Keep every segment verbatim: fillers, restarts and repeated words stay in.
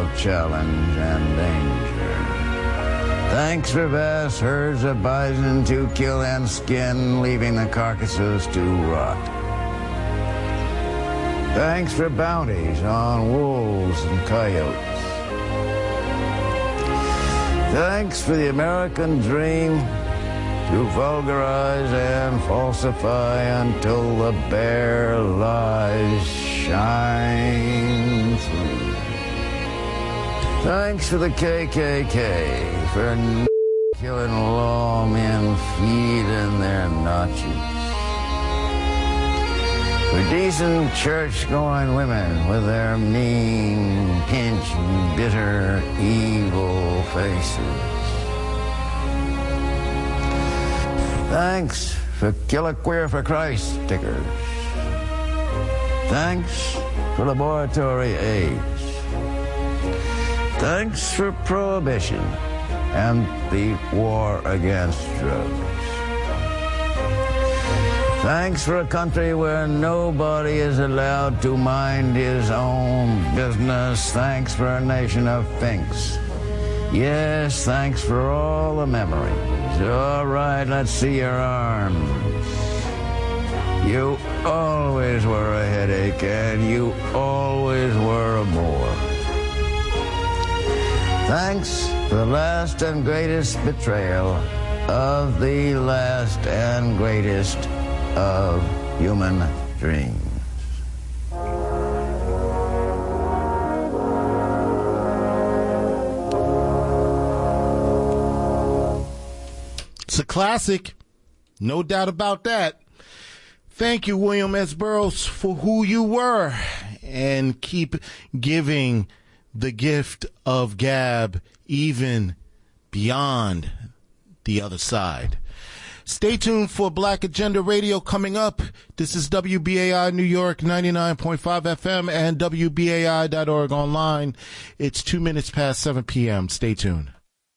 of challenge and danger. Thanks for vast herds of bison to kill and skin, leaving the carcasses to rot. Thanks for bounties on wolves and coyotes. Thanks for the American dream to vulgarize and falsify until the bare lies shine through. Thanks for the K K K for n- killing lawmen feeding their notches. For decent church-going women with their mean, pinched, bitter, evil faces. Thanks for Kill a Queer for Christ stickers. Thanks for laboratory aids. Thanks for prohibition and the war against drugs. Thanks for a country where nobody is allowed to mind his own business. Thanks for a nation of finks. Yes, thanks for all the memories. All right, let's see your arms. You always were a headache, and you always were a bore. Thanks for the last and greatest betrayal of the last and greatest of human dreams. It's a classic, no doubt about that. Thank you, William S. Burroughs, for who you were, and keep giving the gift of gab even beyond the other side. Stay tuned for Black Agenda Radio coming up. This is W B A I New York ninety-nine point five F M and W B A I dot org online. It's two minutes past seven p.m. Stay tuned.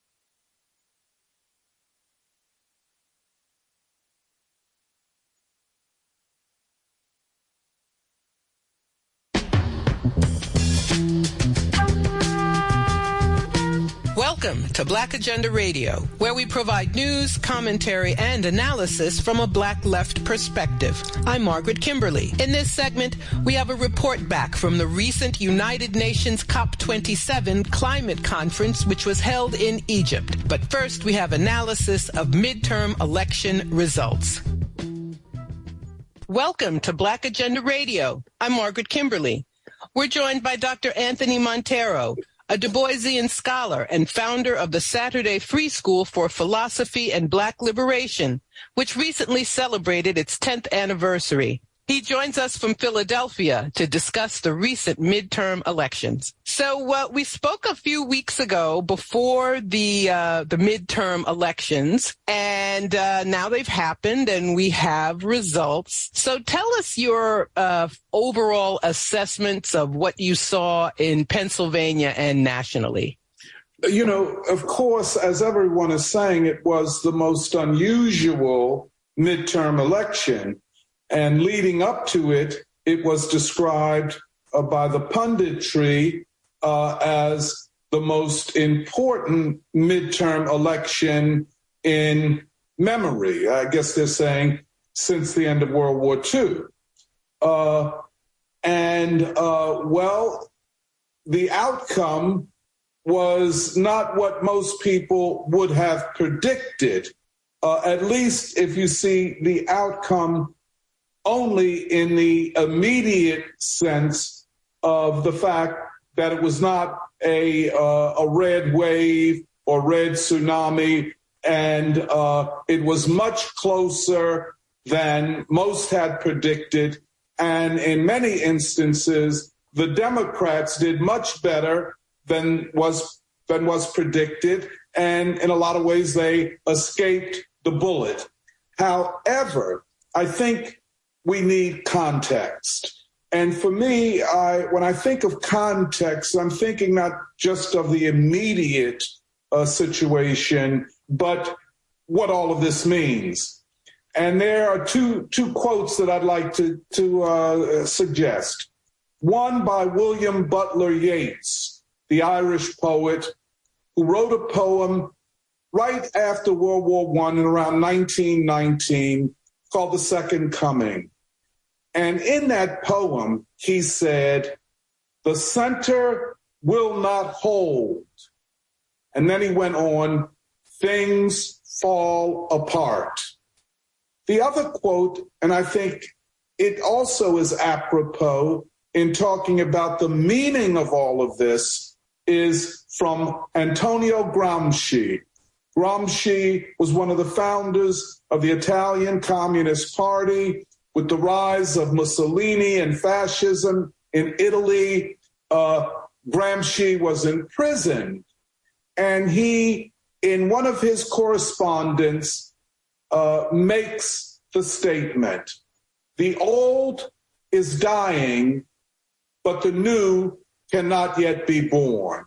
Welcome to Black Agenda Radio, where we provide news, commentary, and analysis from a black left perspective. I'm Margaret Kimberly. In this segment, we have a report back from the recent United Nations COP twenty-seven climate conference, which was held in Egypt. But first, we have analysis of midterm election results. Welcome to Black Agenda Radio. I'm Margaret Kimberly. We're joined by Doctor Anthony Montero, a Du Boisian scholar and founder of the Saturday Free School for Philosophy and Black Liberation, which recently celebrated its tenth anniversary. He joins us from Philadelphia to discuss the recent midterm elections. So uh, we spoke a few weeks ago before the uh, the midterm elections, and uh, now they've happened, and we have results. So tell us your uh, overall assessments of what you saw in Pennsylvania and nationally. You know, of course, as everyone is saying, it was the most unusual midterm election. And leading up to it, it was described uh, by the punditry uh, as the most important midterm election in memory. I guess they're saying since the end of World War Two. Uh, and, uh, well, the outcome was not what most people would have predicted, uh, at least if you see the outcome only in the immediate sense of the fact that it was not a uh, a red wave or red tsunami, and uh, it was much closer than most had predicted. And in many instances, the Democrats did much better than was than was predicted, and in a lot of ways, they escaped the bullet. However, I think we need context. And for me, I, when I think of context, I'm thinking not just of the immediate uh, situation, but what all of this means. And there are two two quotes that I'd like to, to uh, suggest. One by William Butler Yeats, the Irish poet, who wrote a poem right after World War One in around nineteen nineteen called The Second Coming. And in that poem, he said, "The center will not hold." And then he went on, "Things fall apart." The other quote, and I think it also is apropos in talking about the meaning of all of this, is from Antonio Gramsci. Gramsci was one of the founders of the Italian Communist Party. With the rise of Mussolini and fascism in Italy, uh, Gramsci was imprisoned. And he, in one of his correspondence, uh, makes the statement, "The old is dying, but the new cannot yet be born."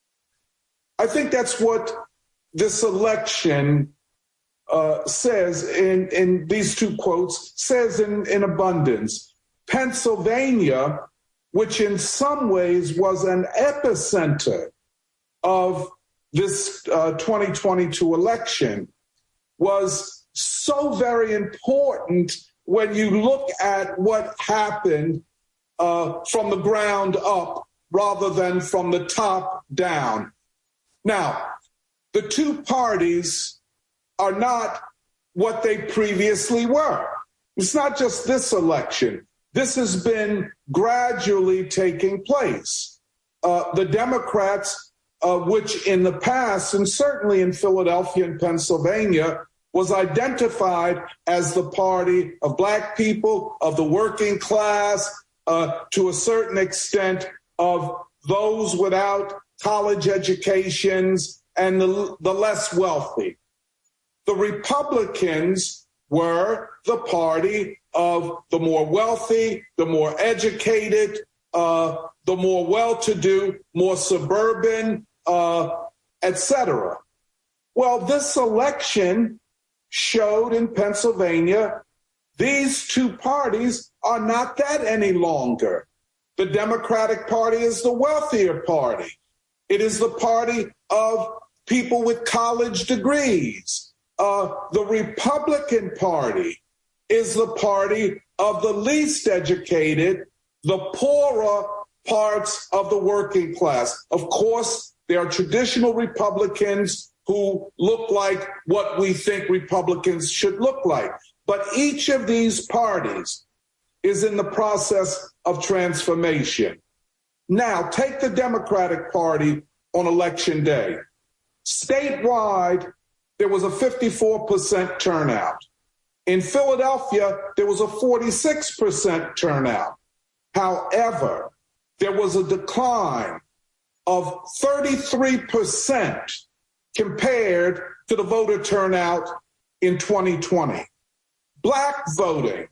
I think that's what this election uh, says in, in these two quotes, says in, in abundance. Pennsylvania, which in some ways was an epicenter of this uh, twenty twenty-two election, was so very important when you look at what happened uh, from the ground up rather than from the top down. Now, the two parties are not what they previously were. It's not just this election. This has been gradually taking place. Uh, the Democrats, uh, which in the past, and certainly in Philadelphia and Pennsylvania, was identified as the party of Black people, of the working class, uh, to a certain extent of those without college educations and the, the less wealthy. The Republicans were the party of the more wealthy, the more educated, uh, the more well-to-do, more suburban, uh, et cetera. Well, this election showed in Pennsylvania these two parties are not that any longer. The Democratic Party is the wealthier party. It is the party of people with college degrees. Uh, the Republican Party is the party of the least educated, the poorer parts of the working class. Of course, there are traditional Republicans who look like what we think Republicans should look like. But each of these parties is in the process of transformation. Now, take the Democratic Party on Election Day. Statewide, there was a fifty-four percent turnout. In Philadelphia, there was a forty-six percent turnout. However, there was a decline of thirty-three percent compared to the voter turnout in twenty twenty. Black voting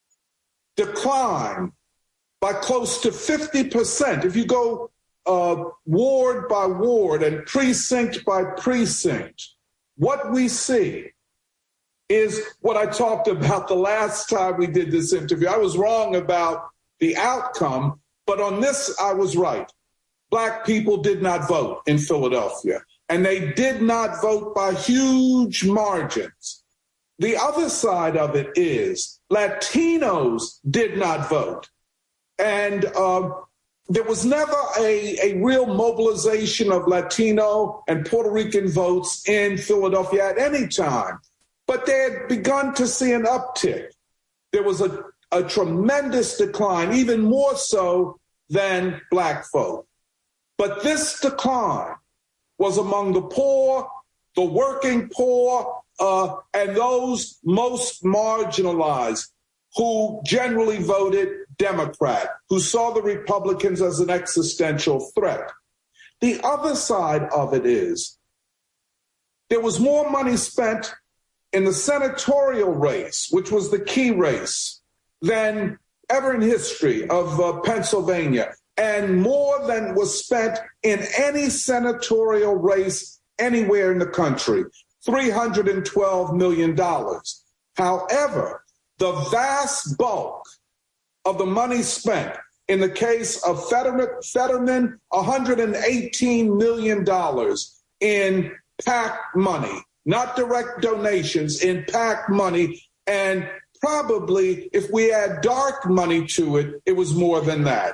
declined by close to fifty percent. If you go uh, ward by ward and precinct by precinct, what we see is what I talked about the last time we did this interview. I was wrong about the outcome, but on this, I was right. Black people did not vote in Philadelphia, and they did not vote by huge margins. The other side of it is Latinos did not vote. And uh, there was never a, a real mobilization of Latino and Puerto Rican votes in Philadelphia at any time. But they had begun to see an uptick. There was a, a tremendous decline, even more so than Black folk. But this decline was among the poor, the working poor, uh, and those most marginalized who generally voted Democrat, who saw the Republicans as an existential threat. The other side of it is there was more money spent in the senatorial race, which was the key race, than ever in history of uh, Pennsylvania, and more than was spent in any senatorial race anywhere in the country, three hundred twelve million dollars. However, the vast bulk of the money spent In the case of Fetterman, one hundred eighteen million dollars in PAC money, not direct donations, in PAC money. And probably if we add dark money to it, it was more than that.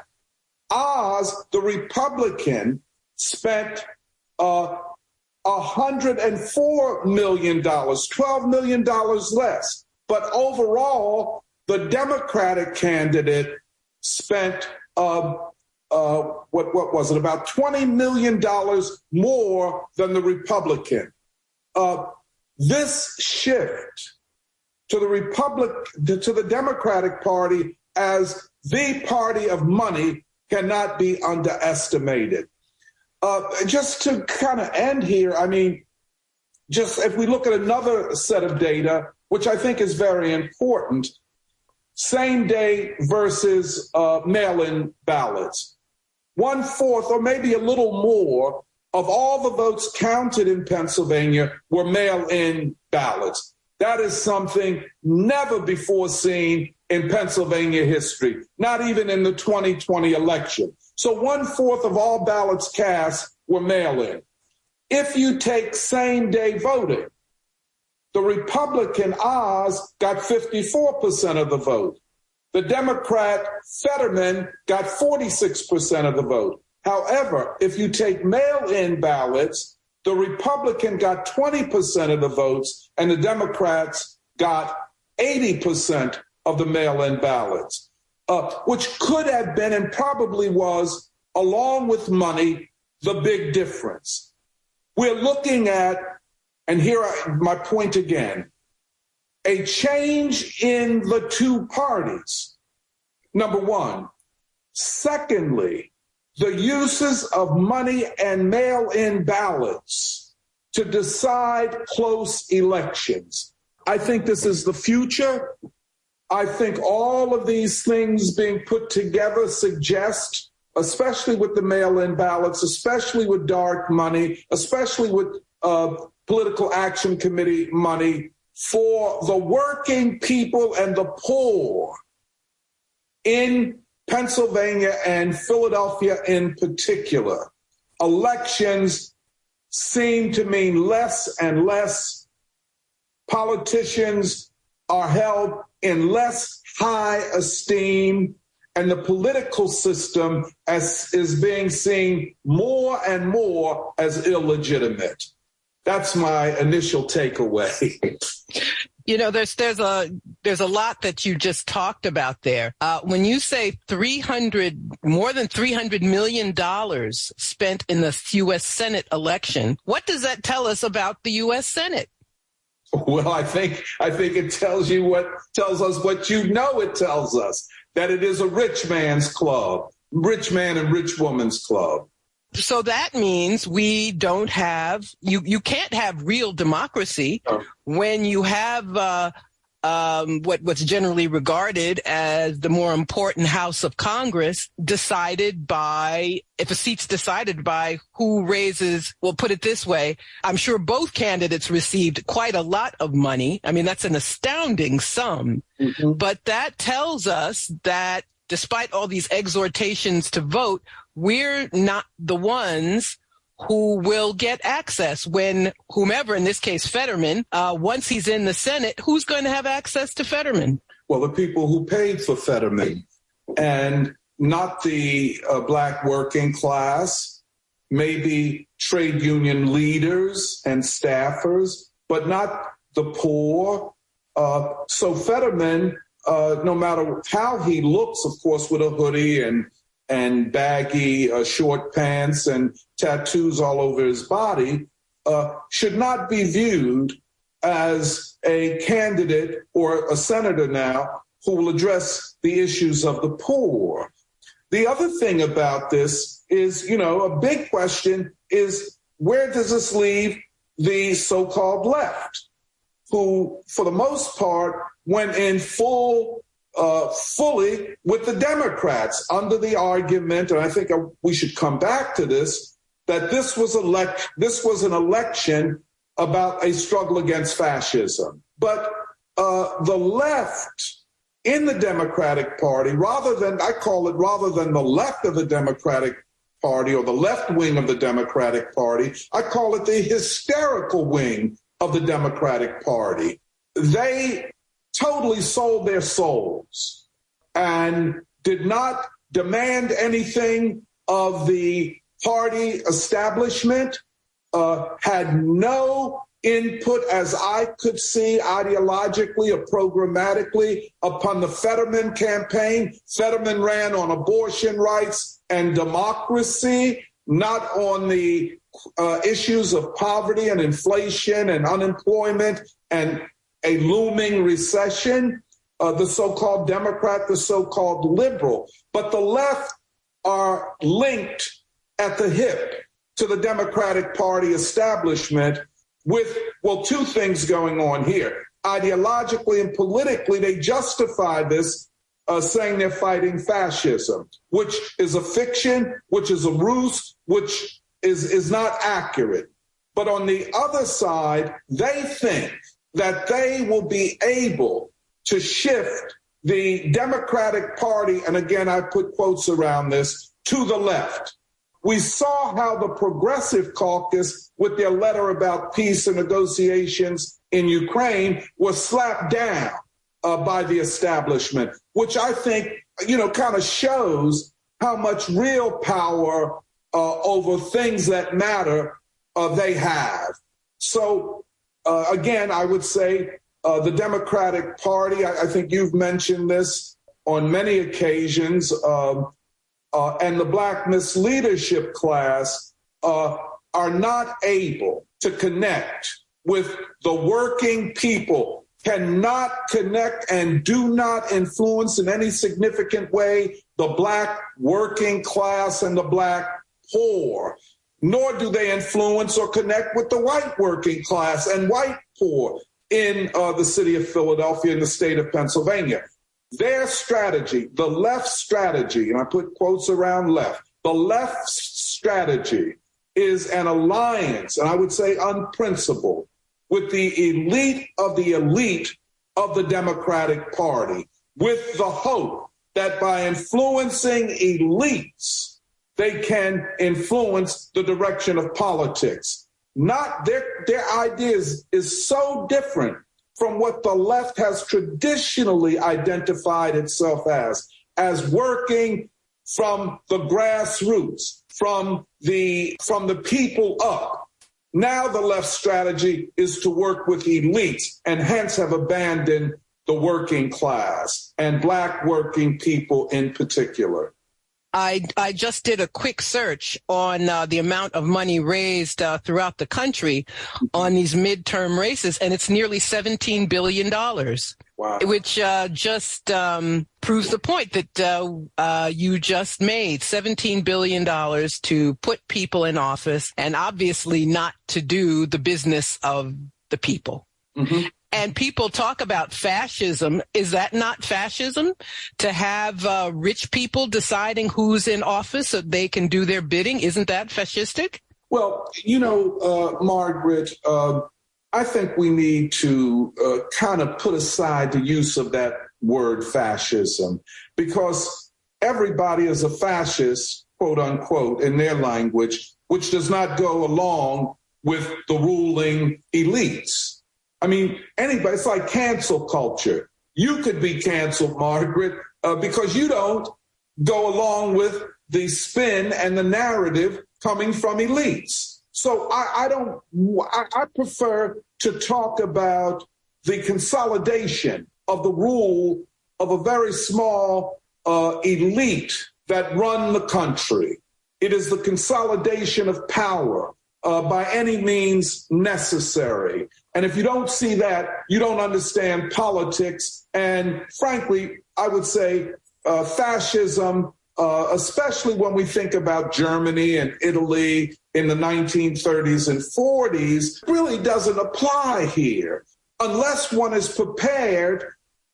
Oz, the Republican, spent uh, one hundred four million dollars, twelve million dollars less. But overall, the Democratic candidate spent, uh, uh, what, what was it, about twenty million dollars more than the Republican. Uh, this shift to the Republic, to the Democratic Party as the party of money cannot be underestimated. Uh, just to kind of end here, I mean, just if we look at another set of data, which I think is very important, same day versus uh, mail-in ballots. One fourth or maybe a little more of all the votes counted in Pennsylvania were mail-in ballots. That is something never before seen in Pennsylvania history, not even in the twenty twenty election. So one fourth of all ballots cast were mail-in. If you take same-day voting, the Republican Oz got fifty-four percent of the vote. The Democrat Fetterman got forty-six percent of the vote. However, if you take mail-in ballots, the Republican got twenty percent of the votes and the Democrats got eighty percent of the mail-in ballots, uh, which could have been and probably was, along with money, the big difference. We're looking at, and here I, my point again, a change in the two parties, number one. Secondly, the uses of money and mail-in ballots to decide close elections. I think this is the future. I think all of these things being put together suggest, especially with the mail-in ballots, especially with dark money, especially with uh, political action committee money, for the working people and the poor in Pennsylvania and Philadelphia in particular, elections seem to mean less and less. Politicians are held in less high esteem, and the political system as, is being seen more and more as illegitimate. That's my initial takeaway. You know, there's there's a there's a lot that you just talked about there. Uh, when you say three hundred, more than three hundred million dollars spent in the U S Senate election, what does that tell us about the U S Senate? Well, I think I think it tells you what tells us what you know it tells us, that it is a rich man's club, rich man and rich woman's club. So that means we don't have, you, you can't have real democracy when you have uh, um, what, what's generally regarded as the more important House of Congress decided by, if a seat's decided by who raises, well, put it this way, I'm sure both candidates received quite a lot of money. I mean, that's an astounding sum. Mm-hmm. But that tells us that despite all these exhortations to vote, we're not the ones who will get access when whomever, in this case Fetterman, uh, once he's in the Senate, who's going to have access to Fetterman? Well, the people who paid for Fetterman, and not the uh, black working class, maybe trade union leaders and staffers, but not the poor. Uh, so Fetterman, uh, no matter how he looks, of course, with a hoodie and and baggy uh, short pants and tattoos all over his body, uh, should not be viewed as a candidate or a senator now who will address the issues of the poor. The other thing about this is, you know, a big question is, where does this leave the so-called left, who, for the most part, went in full Uh, fully with the Democrats under the argument, and I think we should come back to this, that this was elect this was an election about a struggle against fascism. But uh, the left in the Democratic Party, rather than, I call it, rather than the left of the Democratic Party or the left wing of the Democratic Party, I call it the hysterical wing of the Democratic Party. They totally sold their souls and did not demand anything of the party establishment, uh, had no input, as I could see, ideologically or programmatically, upon the Fetterman campaign. Fetterman ran on abortion rights and democracy, not on the uh, issues of poverty and inflation and unemployment and a looming recession, uh, the so-called Democrat, the so-called liberal. But the left are linked at the hip to the Democratic Party establishment with, well, two things going on here. Ideologically and politically, they justify this uh, saying they're fighting fascism, which is a fiction, which is a ruse, which is, is not accurate. But on the other side, they think that they will be able to shift the Democratic Party, and again, I put quotes around this, to the left. We saw how the Progressive Caucus, with their letter about peace and negotiations in Ukraine, was slapped down uh, by the establishment, which I think, you know, kind of shows how much real power uh, over things that matter uh, they have. So, uh, again, I would say uh, the Democratic Party, I, I think you've mentioned this on many occasions, uh, Uh, and the Black misleadership class uh, are not able to connect with the working people, cannot connect and do not influence in any significant way the Black working class and the Black poor, nor do they influence or connect with the white working class and white poor in uh, the city of Philadelphia and the state of Pennsylvania. Their strategy, the left strategy, and I put quotes around left, the left strategy is an alliance, and I would say unprincipled, with the elite of the elite of the Democratic Party, with the hope that by influencing elites, they can influence the direction of politics. Not their, their ideas is so different from what the left has traditionally identified itself as, as working from the grassroots, from the, from the people up. Now the left strategy is to work with elites and hence have abandoned the working class and Black working people in particular. I, I just did a quick search on uh, the amount of money raised uh, throughout the country on these midterm races, and it's nearly seventeen billion dollars, wow. which uh, just um, proves the point that uh, uh, you just made, seventeen billion dollars to put people in office and obviously not to do the business of the people. Mm-hmm. And people talk about fascism. Is that not fascism? To have uh, rich people deciding who's in office so they can do their bidding? Isn't that fascistic? Well, you know, uh, Margaret, uh, I think we need to uh, kind of put aside the use of that word fascism, because everybody is a fascist, quote unquote, in their language, which does not go along with the ruling elites. I mean, anybody, it's like cancel culture. You could be canceled, Margaret, uh, because you don't go along with the spin and the narrative coming from elites. So I, I don't, I, I prefer to talk about the consolidation of the rule of a very small uh, elite that run the country. It is the consolidation of power uh, by any means necessary. And if you don't see that, you don't understand politics. And frankly, I would say uh, fascism, uh, especially when we think about Germany and Italy in the nineteen thirties and forties, really doesn't apply here unless one is prepared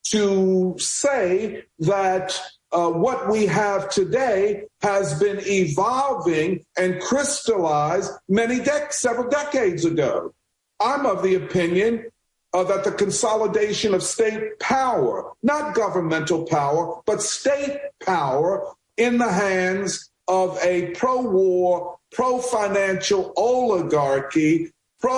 to say that uh, what we have today has been evolving and crystallized many dec- several decades ago. I'm of the opinion uh, that the consolidation of state power, not governmental power, but state power in the hands of a pro-war, pro-financial oligarchy,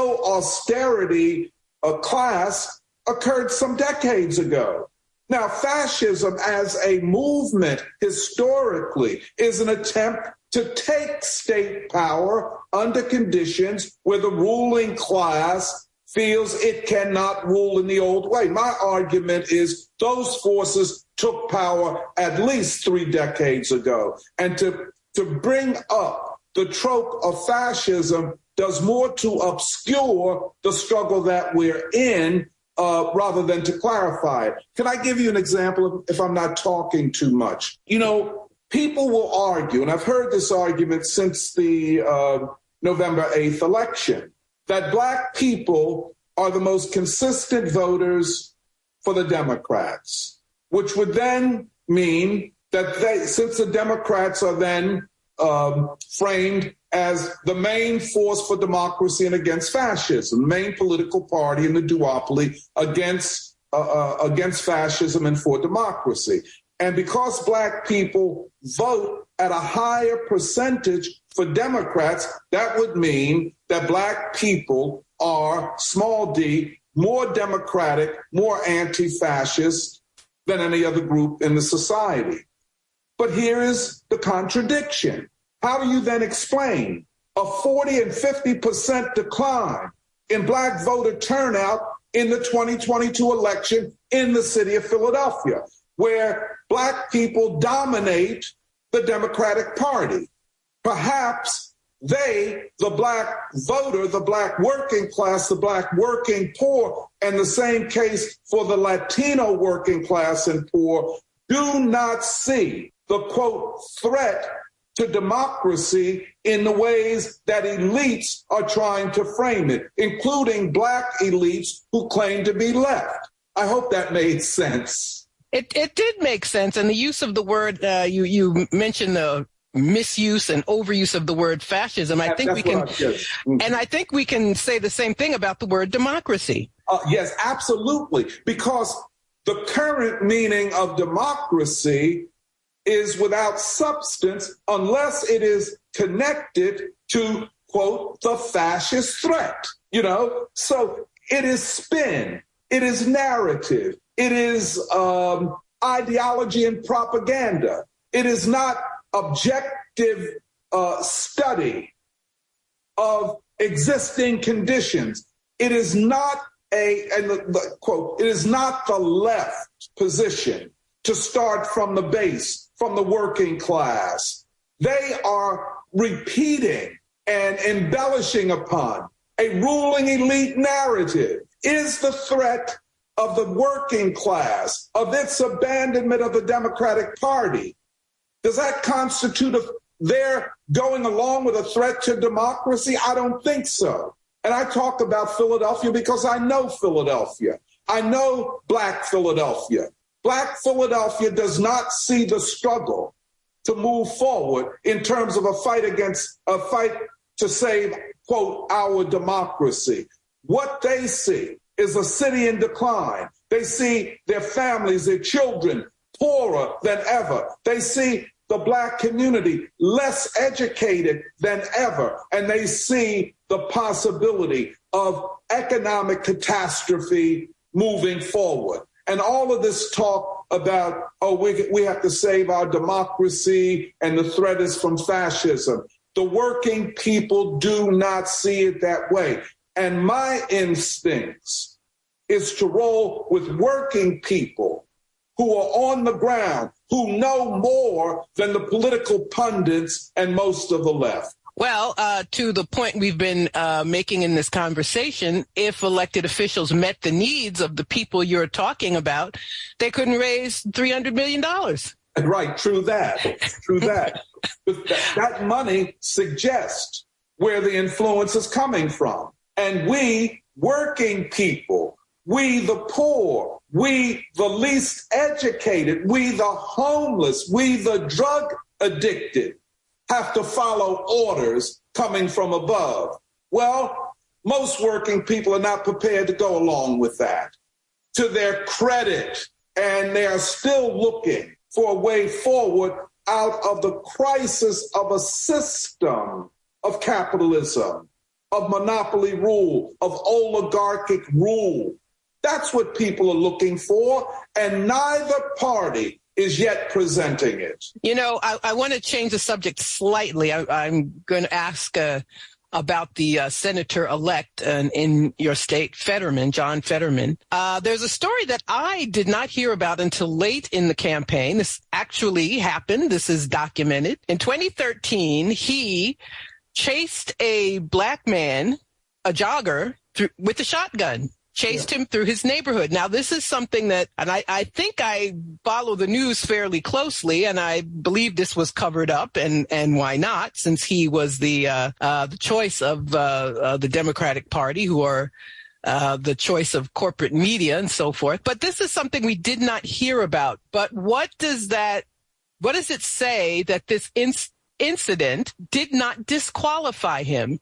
pro-austerity uh, class occurred some decades ago. Now, fascism as a movement historically is an attempt to take state power under conditions where the ruling class feels it cannot rule in the old way. My argument is those forces took power at least three decades ago. And to, to bring up the trope of fascism does more to obscure the struggle that we're in uh, rather than to clarify it. Can I give you an example if I'm not talking too much? You know, people will argue, and I've heard this argument since the uh, November eighth election, that Black people are the most consistent voters for the Democrats, which would then mean that they, since the Democrats are then um, framed as the main force for democracy and against fascism, the main political party in the duopoly against, uh, uh, against fascism and for democracy. And because Black people vote at a higher percentage for Democrats, that would mean that Black people are, small d, more democratic, more anti-fascist than any other group in the society. But here is the contradiction. How do you then explain a forty and fifty percent decline in Black voter turnout in the twenty twenty-two election in the city of Philadelphia, where Black people dominate the Democratic Party? Perhaps they, the Black voter, the Black working class, the Black working poor, and the same case for the Latino working class and poor, do not see the, quote, threat to democracy in the ways that elites are trying to frame it, including Black elites who claim to be left. I hope that made sense. It, it did make sense. And the use of the word, uh, you, you mentioned the misuse and overuse of the word fascism. I That, think we can, I mm-hmm. and I think we can say the same thing about the word democracy. Uh, yes, absolutely. Because the current meaning of democracy is without substance unless it is connected to, quote, the fascist threat, you know? So it is spin, it is narrative, it is um, ideology and propaganda. It is not objective uh, study of existing conditions. It is not a, and the, the quote, it is not the left position to start from the base, from the working class. They are repeating and embellishing upon a ruling elite narrative. Is the threat of the working class, of its abandonment of the Democratic Party, does that constitute a, their going along with a threat to democracy? I don't think so. And I talk about Philadelphia because I know Philadelphia. I know Black Philadelphia. Black Philadelphia does not see the struggle to move forward in terms of a fight against, a fight to save, quote, our democracy. What they see is a city in decline. They see their families, their children, poorer than ever. They see the Black community less educated than ever. And they see the possibility of economic catastrophe moving forward. And all of this talk about, oh, we, we have to save our democracy and the threat is from fascism. The working people do not see it that way. And my instincts is to roll with working people who are on the ground, who know more than the political pundits and most of the left. Well, uh, to the point we've been uh, making in this conversation, if elected officials met the needs of the people you're talking about, they couldn't raise three hundred million dollars. Right, true that, true that. But that, that money suggests where the influence is coming from. And we, working people, we the poor, we the least educated, we the homeless, we the drug addicted, have to follow orders coming from above. Well, Most working people are not prepared to go along with that, to their credit, and they are still looking for a way forward out of the crisis of a system of capitalism, of monopoly rule, of oligarchic rule. That's what people are looking for, and neither party is yet presenting it. You know, I, I want to change the subject slightly. I, I'm going to ask uh, about the uh, senator-elect uh, in your state, Fetterman, John Fetterman. Uh, there's a story that I did not hear about until late in the campaign. This actually happened. This is documented. In twenty thirteen, he chased a black man, a jogger, through, with a shotgun. Chased yeah. him through his neighborhood. Now, this is something that, and I, I think I follow the news fairly closely, and I believe this was covered up, and, and why not, since he was the uh, uh, the choice of uh, uh, the Democratic Party, who are uh, the choice of corporate media and so forth. But this is something we did not hear about. But what does that, what does it say that this inc- incident did not disqualify him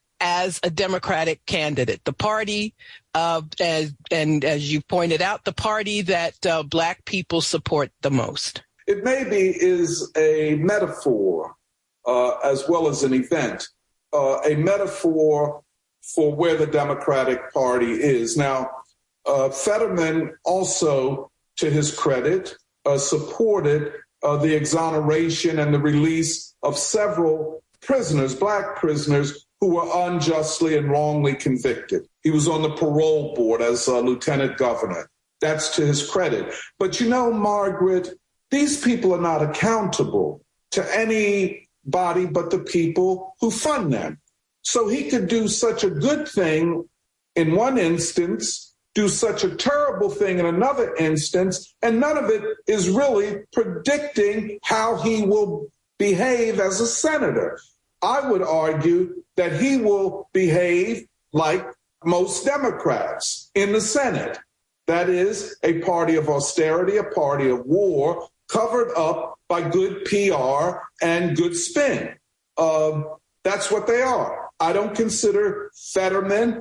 as a Democratic candidate? The party, uh, as, and as you pointed out, the party that uh, black people support the most. It maybe is a metaphor uh, as well as an event, uh, a metaphor for where the Democratic Party is. Now, uh, Fetterman also, to his credit, uh, supported uh, the exoneration and the release of several prisoners, black prisoners, who were unjustly and wrongly convicted. He was on the parole board as a lieutenant governor. That's to his credit. But you know, Margaret, these people are not accountable to anybody but the people who fund them. So he could do such a good thing in one instance, do such a terrible thing in another instance, and none of it is really predicting how he will behave as a senator. I would argue that he will behave like most Democrats in the Senate. That is, a party of austerity, a party of war, covered up by good P R and good spin. Uh, that's what they are. I don't consider Fetterman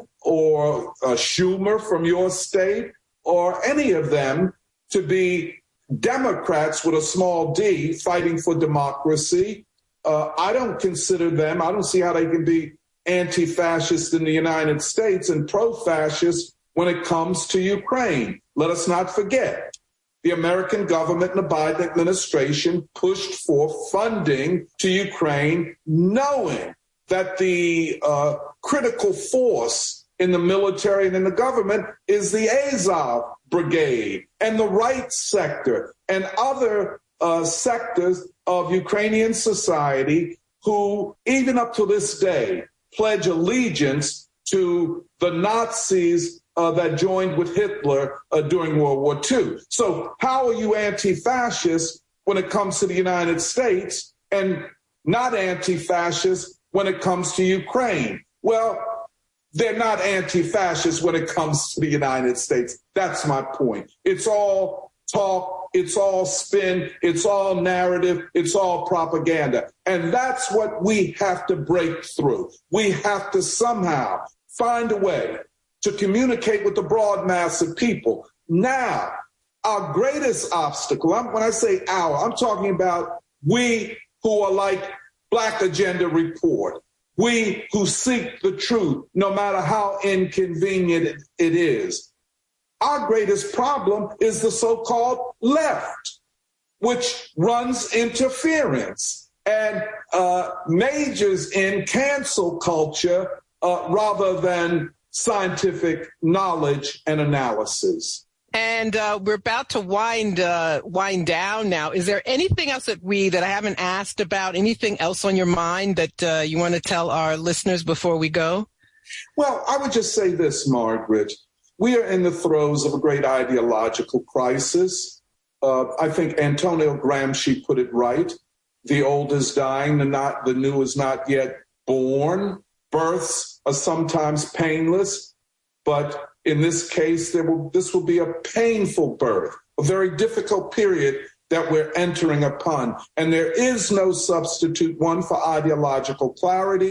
or uh, Schumer from your state or any of them to be Democrats with a small d fighting for democracy. Uh, I don't consider them, I don't see how they can be anti-fascist in the United States and pro-fascist when it comes to Ukraine. Let us not forget, the American government and the Biden administration pushed for funding to Ukraine, knowing that the uh, critical force in the military and in the government is the Azov Brigade and the rights sector and other uh, sectors of Ukrainian society who, even up to this day, pledge allegiance to the Nazis uh, that joined with Hitler uh, during World War Two. So how are you anti-fascist when it comes to the United States and not anti-fascist when it comes to Ukraine? Well, they're not anti-fascist when it comes to the United States. That's my point. It's all talk, it's all spin, it's all narrative, it's all propaganda. And that's what we have to break through. We have to somehow find a way to communicate with the broad mass of people. Now, our greatest obstacle, I'm, when I say our, I'm talking about we who are like Black Agenda Report, we who seek the truth, no matter how inconvenient it, it is. Our greatest problem is the so-called left, which runs interference and uh, majors in cancel culture uh, rather than scientific knowledge and analysis. And uh, we're about to wind uh, wind down now. Is there anything else that we that I haven't asked about? Anything else on your mind that uh, you want to tell our listeners before we go? Well, I would just say this, Margaret. We are in the throes of a great ideological crisis. Uh, I think Antonio Gramsci put it right. The old is dying, the, not, the new is not yet born. Births are sometimes painless, but in this case, there will, this will be a painful birth, a very difficult period that we're entering upon. And there is no substitute, one, for ideological clarity,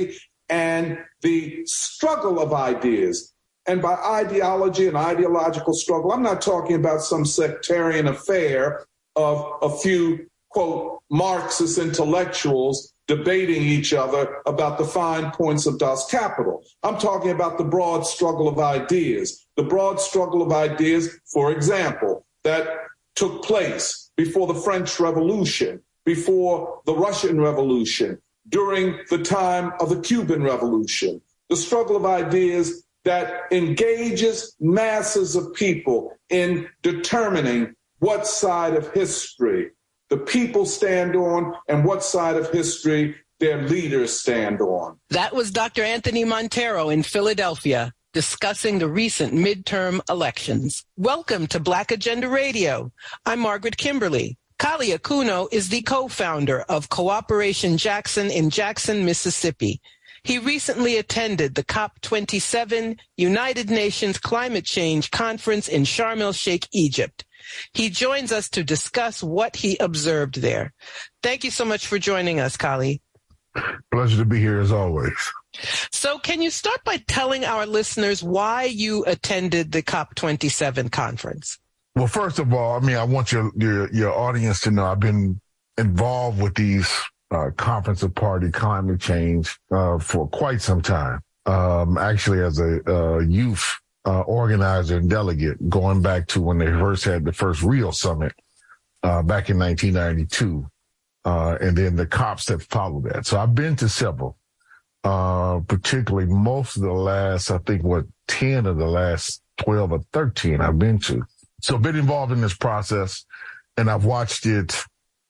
and the struggle of ideas. And by ideology and ideological struggle, I'm not talking about some sectarian affair of a few, quote, Marxist intellectuals debating each other about the fine points of Das Kapital. I'm talking about the broad struggle of ideas, the broad struggle of ideas, for example, that took place before the French Revolution, before the Russian Revolution, during the time of the Cuban Revolution, the struggle of ideas that engages masses of people in determining what side of history the people stand on and what side of history their leaders stand on. That was Doctor Anthony Montero in Philadelphia discussing the recent midterm elections. Welcome to Black Agenda Radio. I'm Margaret Kimberly. Kali Akuno is the co-founder of Cooperation Jackson in Jackson, Mississippi. He recently attended the COP twenty-seven United Nations Climate Change Conference in Sharm el-Sheikh, Egypt. He joins us to discuss what he observed there. Thank you so much for joining us, Kali. Pleasure to be here as always. So can you start by telling our listeners why you attended the COP twenty-seven conference? Well, first of all, I mean, I want your your, your audience to know I've been involved with these uh, Conference of Party climate change uh, for quite some time. Um, actually, as a uh, youth uh, organizer and delegate, going back to when they first had the first Rio Summit uh, back in nineteen ninety-two, uh, and then the COPs that followed that. So I've been to several, uh, particularly most of the last, I think, what, ten of the last twelve or thirteen I've been to. So I've been involved in this process, and I've watched it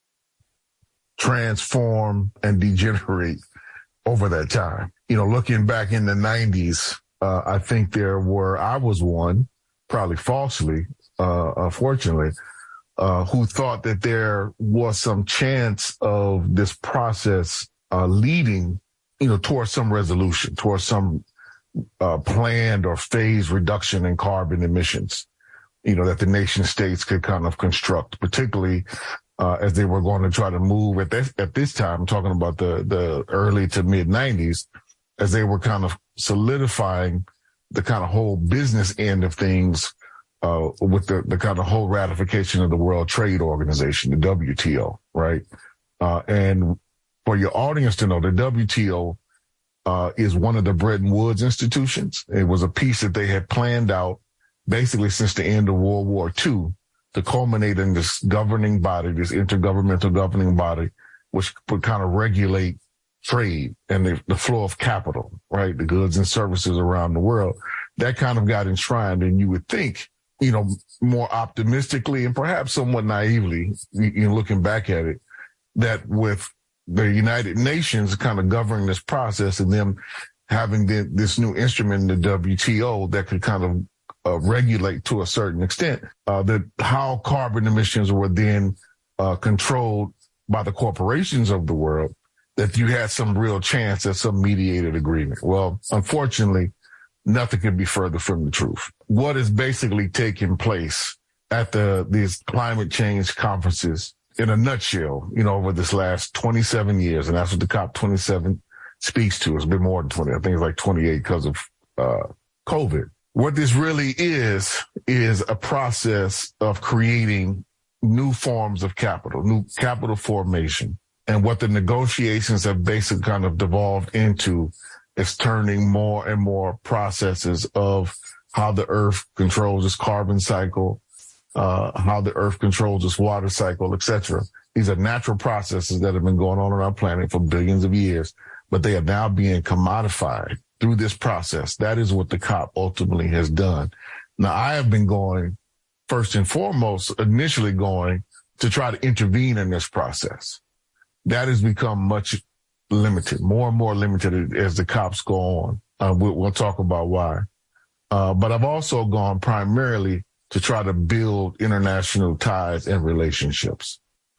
transform and degenerate over that time. You know, looking back in the nineties, uh, I think there were, I was one, probably falsely, uh, unfortunately, uh, who thought that there was some chance of this process uh, leading, you know, towards some resolution, towards some uh, planned or phased reduction in carbon emissions, you know, that the nation states could kind of construct, particularly uh, as they were going to try to move at this, at this time, I'm talking about the, the early to mid nineties, as they were kind of solidifying the kind of whole business end of things uh, with the, the kind of whole ratification of the World Trade Organization, the W T O, right? Uh, and for your audience to know, the W T O uh, is one of the Bretton Woods institutions. It was a piece that they had planned out basically since the end of World War Two, to culminate in this governing body, this intergovernmental governing body, which would kind of regulate trade and the, the flow of capital, right? The goods and services around the world. That kind of got enshrined. And you would think, you know, more optimistically and perhaps somewhat naively, you know, looking back at it, that with the United Nations kind of governing this process and them having the, this new instrument in the W T O that could kind of Uh, regulate to a certain extent, uh, that how carbon emissions were then uh, controlled by the corporations of the world, that you had some real chance at some mediated agreement. Well, unfortunately, nothing could be further from the truth. What is basically taking place at the these climate change conferences, in a nutshell, you know, over this last twenty-seven years, and that's what the COP twenty-seven speaks to. It's been more than twenty. I think it's like twenty-eight because of uh, COVID. What this really is, is a process of creating new forms of capital, new capital formation. And what the negotiations have basically kind of devolved into is turning more and more processes of how the earth controls its carbon cycle, uh, how the earth controls its water cycle, et cetera. These are natural processes that have been going on on our planet for billions of years, but they are now being commodified through this process. That is what the COP ultimately has done. Now, I have been going, first and foremost, initially going to try to intervene in this process. That has become much limited, more and more limited as the COPs go on. Uh, we'll, we'll talk about why. Uh, but I've also gone primarily to try to build international ties and relationships.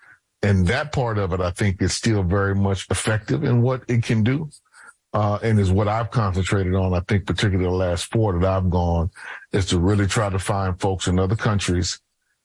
And that part of it, I think, is still very much effective in what it can do. Uh, and is what I've concentrated on. I think particularly the last four that I've gone is to really try to find folks in other countries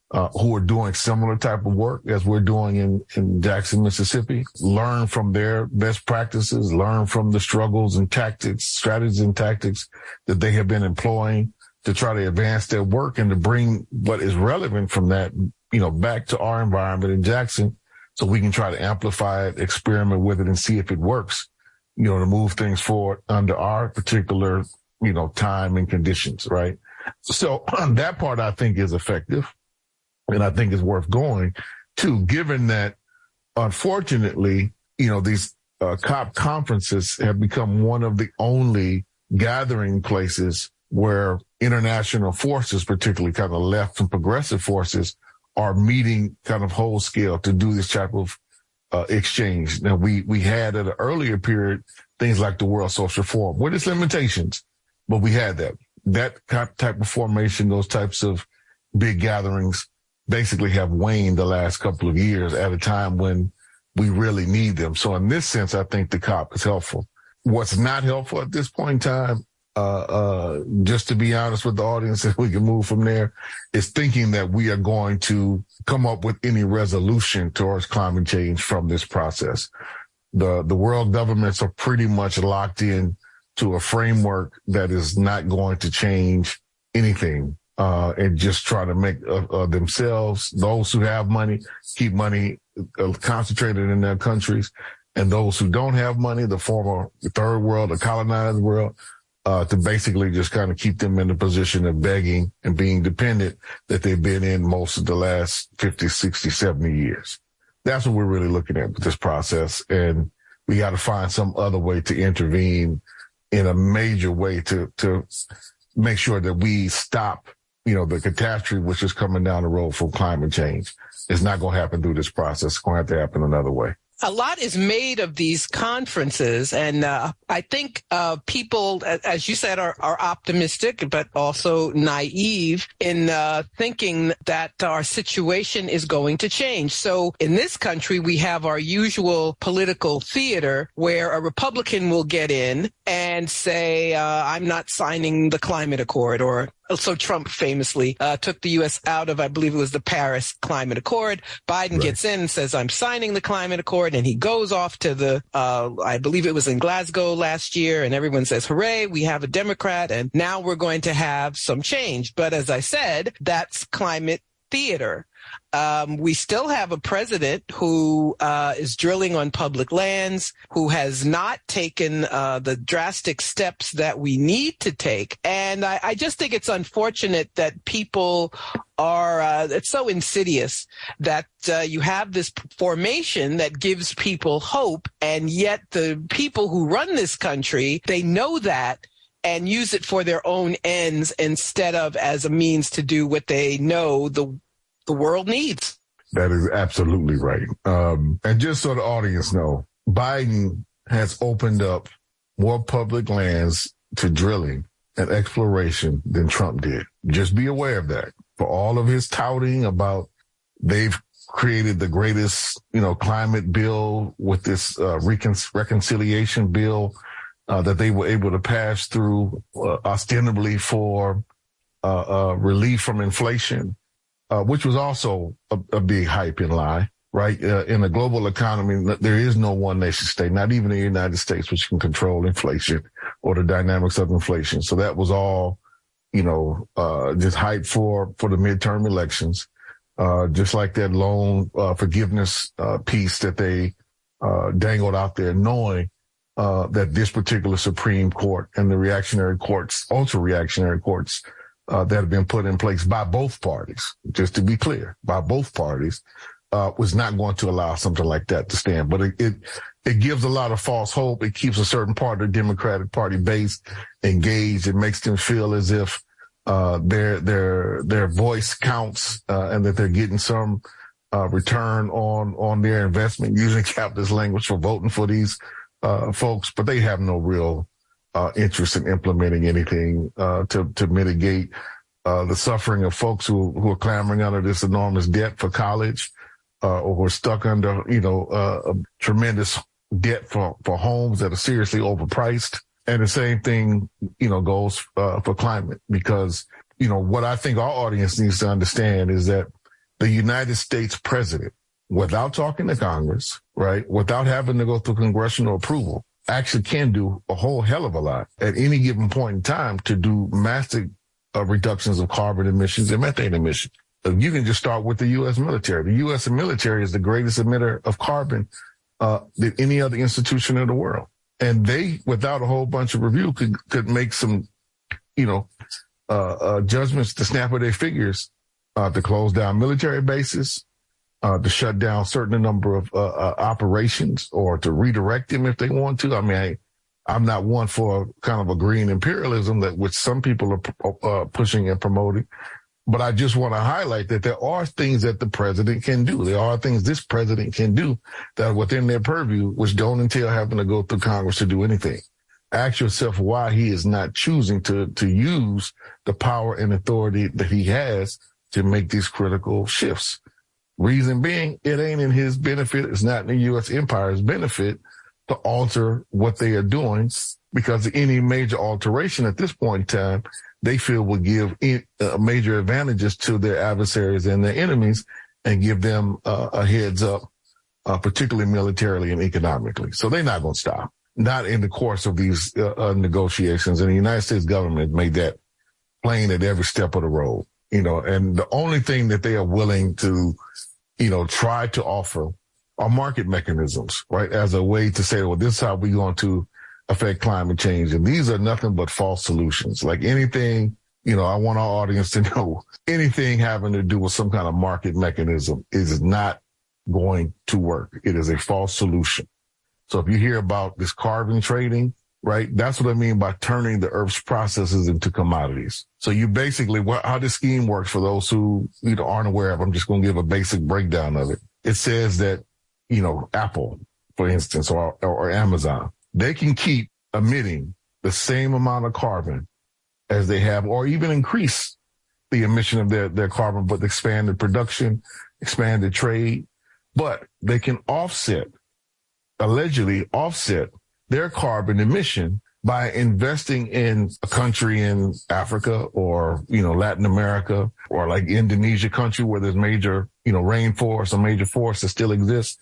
uh, who are doing similar type of work as we're doing in, in Jackson, Mississippi, learn from their best practices, learn from the struggles and tactics, strategies and tactics that they have been employing to try to advance their work and to bring what is relevant from that, you know, back to our environment in Jackson so we can try to amplify it, experiment with it, and see if it works, you know, to move things forward under our particular, you know, time and conditions, right? So that part I think is effective and I think is worth going to, given that, unfortunately, you know, these uh, COP conferences have become one of the only gathering places where international forces, particularly kind of left and progressive forces, are meeting kind of whole scale to do this type of uh, exchange. Now, we, we had at an earlier period things like the World Social Forum with its limitations, but we had that. That type of formation, those types of big gatherings basically have waned the last couple of years at a time when we really need them. So in this sense, I think the COP is helpful. What's not helpful at this point in time, Uh, uh, just to be honest with the audience, if we can move from there, is thinking that we are going to come up with any resolution towards climate change from this process. The, the world governments are pretty much locked in to a framework that is not going to change anything, uh, and just try to make uh, uh, themselves, those who have money, keep money uh, concentrated in their countries, and those who don't have money, the former third world, the colonized world, Uh, to basically just kind of keep them in the position of begging and being dependent that they've been in most of the last fifty, sixty, seventy years. That's what we're really looking at with this process. And we got to find some other way to intervene in a major way to, to make sure that we stop, you know, the catastrophe which is coming down the road from climate change. It's not going to happen through this process. It's going to have to happen another way. A lot is made of these conferences, and uh, I think uh, people, as you said, are, are optimistic, but also naive in uh, thinking that our situation is going to change. So in this country, we have our usual political theater where a Republican will get in and say, uh, I'm not signing the climate accord, or so Trump famously uh, took the U S out of, I believe it was the Paris Climate Accord. Biden right. gets in and says, I'm signing the climate accord. And he goes off to the, uh, I believe it was in Glasgow last year. And everyone says, hooray, we have a Democrat. And now we're going to have some change. But as I said, that's climate theater. Um, we still have a president who uh, is drilling on public lands, who has not taken uh, the drastic steps that we need to take. And I, I just think it's unfortunate that people are, uh, it's so insidious that uh, you have this formation that gives people hope, and yet the people who run this country, they know that and use it for their own ends instead of as a means to do what they know the the world needs. That is absolutely right. Um, and just so the audience know, Biden has opened up more public lands to drilling and exploration than Trump did. Just be aware of that. For all of his touting about they've created the greatest, you know, climate bill with this uh, recon- reconciliation bill uh, that they were able to pass through uh, ostensibly for uh, uh, relief from inflation. Uh, which was also a, a big hype and lie, right? Uh, in a global economy, there is no one nation state, not even the United States, which can control inflation or the dynamics of inflation. So that was all, you know, uh, just hype for, for the midterm elections. Uh, just like that loan, uh, forgiveness, uh, piece that they, uh, dangled out there, knowing, uh, that this particular Supreme Court and the reactionary courts, ultra reactionary courts, Uh, that have been put in place by both parties, just to be clear, by both parties, uh, was not going to allow something like that to stand. But it, it, it gives a lot of false hope. It keeps a certain part of the Democratic Party base engaged. It makes them feel as if, uh, their, their, their voice counts, uh, and that they're getting some, uh, return on, on their investment, using capitalist language for voting for these, uh, folks, but they have no real Uh, interest in implementing anything uh, to to mitigate uh, the suffering of folks who who are clamoring under this enormous debt for college, uh, or who are stuck under, you know, uh, a tremendous debt for for homes that are seriously overpriced. And the same thing, you know, goes uh, for climate, because, you know, what I think our audience needs to understand is that the United States president, without talking to Congress, right, without having to go through congressional approval, actually can do a whole hell of a lot at any given point in time to do massive uh, reductions of carbon emissions and methane emissions. Uh, you can just start with the U S military. The U S military is the greatest emitter of carbon uh, than any other institution in the world. And they, without a whole bunch of review, could, could make some, you know, uh, uh, judgments to snap of their figures uh, to close down military bases, Uh, to shut down certain number of uh, uh, operations or to redirect them if they want to. I mean, I, I'm not one for kind of a green imperialism that which some people are uh, pushing and promoting, but I just want to highlight that there are things that the president can do. There are things this president can do that are within their purview, which don't entail having to go through Congress to do anything. Ask yourself why he is not choosing to to use the power and authority that he has to make these critical shifts. Reason being, it ain't in his benefit. It's not in the U S empire's benefit to alter what they are doing, because any major alteration at this point in time, they feel will give in, uh, major advantages to their adversaries and their enemies and give them uh, a heads up, uh, particularly militarily and economically. So they're not going to stop, not in the course of these uh, uh, negotiations. And the United States government made that plain at every step of the road, you know, and the only thing that they are willing to you know, try to offer are market mechanisms, right, as a way to say, well, this is how we're going to affect climate change. And these are nothing but false solutions. Like anything, you know, I want our audience to know anything having to do with some kind of market mechanism is not going to work. It is a false solution. So if you hear about this carbon trading, right, that's what I mean by turning the Earth's processes into commodities. So you basically, what, how this scheme works for those who you know, aren't aware of, I'm just going to give a basic breakdown of it. It says that, you know, Apple, for instance, or, or Amazon, they can keep emitting the same amount of carbon as they have, or even increase the emission of their, their carbon, but expanded production, expanded trade, but they can offset, allegedly offset their carbon emission by investing in a country in Africa or, you know, Latin America or like Indonesia country where there's major, you know, rainforests or major forests that still exist.